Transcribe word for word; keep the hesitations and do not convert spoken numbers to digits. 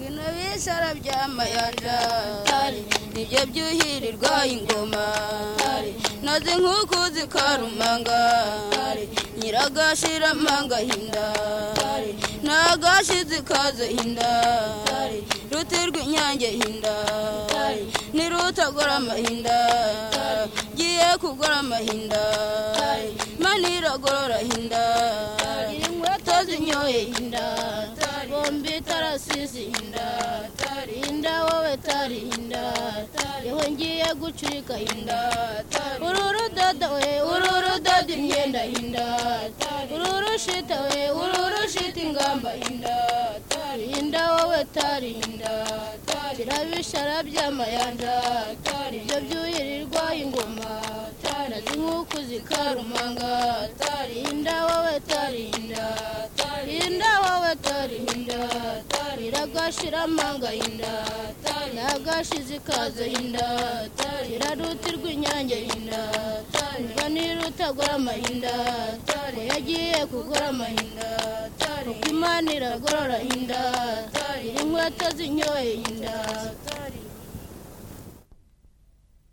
bino bisara by'amayanja nibyo byuhirirwa ingoma naze nk'uko zikarumanga nyiragashira manga hinda nagashize kaze hinda rutirwa inyange hinda nirutagora amahinda giye kugora amahinda maniragorora hinda inkweto zinyoye hinda bombi tarasisi hinda hinda wowe tari hinda yewe ngiye gucurika hinda ururu dada we ururu dada imyenda hinda ururu shita we ururu shita ingamba hinda hinda wowe tari hinda birabishara by'amayanja ibyo byuhirirwa ingoma nazi nk'uko zikarumanga hinda wowe tari hinda hinda wowe tari hinda iragashira amanga hinda nagashize kaze hinda irarutirwa inyange hinda niba nirutagora amahinda yagiye kugora amahinda uko imana iragorora hinda iri nkweto zinyoye hinda